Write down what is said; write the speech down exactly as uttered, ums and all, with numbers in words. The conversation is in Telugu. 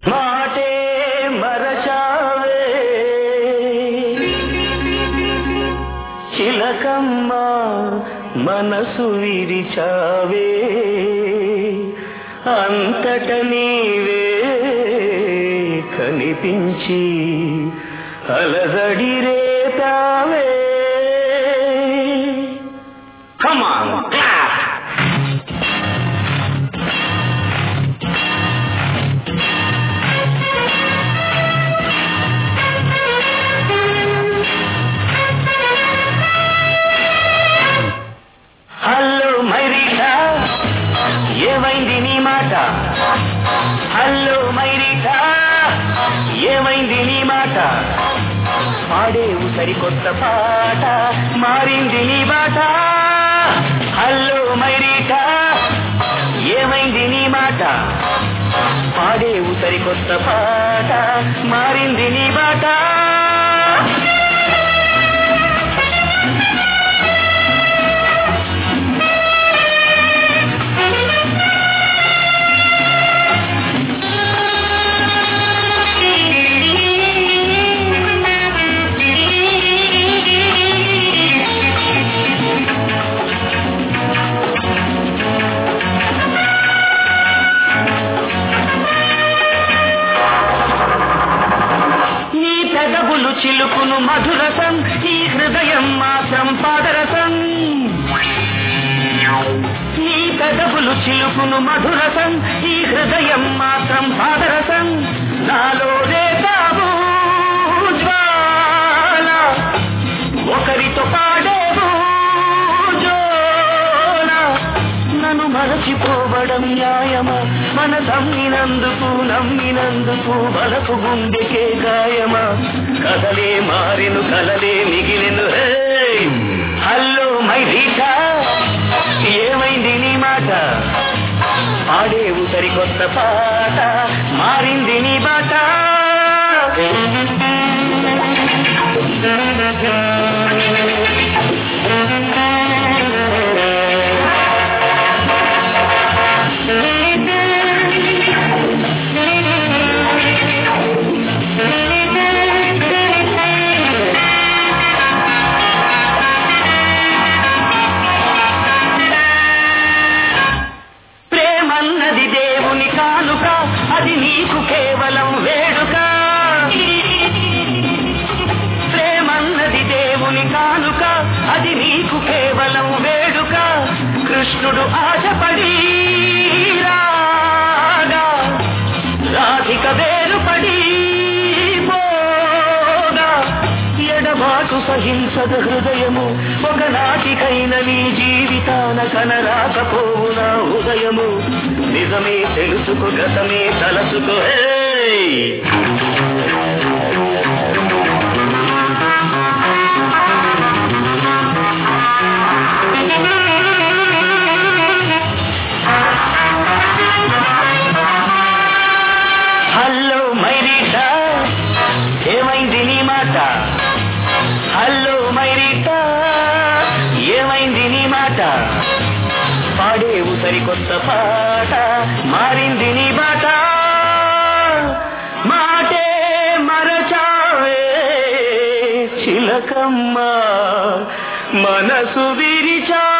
మాటే మరచావే చిలకమ్మ మనసు విరిచావే అంతట నీవే కనిపించి అలజడి రేపావే. Come on, clap! హలో మైరీటా ఏమైంది నీ మాట? హలో మైరీటా ఏమైంది నీ మాట? పాడేవు సరికొత్త పాట మారింది నీ బాట. హలో మైరీటా ఏమైంది నీ మాట? పాడేవు సరికొత్త పాట మారింది నీ బాట. చిలుకును మధురసం ఈ హృదయం మాత్రం పాదరసం. నీ పెదవులు చిలుకును మధురసం ఈ హృదయం మాత్రం పాదరసం. నాలో రేతావు జ్వాల ఒకరితో పాడేవు జోల. నన్ను మరచిపోవడం న్యాయమా? మన నమ్మినందుకు నమ్మినందుకు బలపు గుండెకే గాయమా? కథలే మారెను కలలే మిగిలెను. హలో మైరీటా ఏమైంది నీ మాట? పాడేవు సరికొత్త పాట మారింది నీ బాట. అది నీకు కేవలం వేడుక. ప్రేమన్నది దేవుని కానుక అది నీకు కేవలం వేడుక. కృష్ణుడు ఆశపడి రాగా రాధిక వేరుపడి పోగా. ఎడబాటు సహింసద హృదయము ఒకనాటికైన నీ జీవితాన కనరాకపోవు నా ఉదయము. నిజమే తెలుసుకో గతమే తలసుకో. హలో మైరీటా ఏమైంది నీ మాట? హలో మైరీటా ఏమైంది నీ మాట? పాడేవు సరికొత్త పాట మారింది నీ బాట. మాటే మరచావే చిలకమ్మ మనసు విరిచా.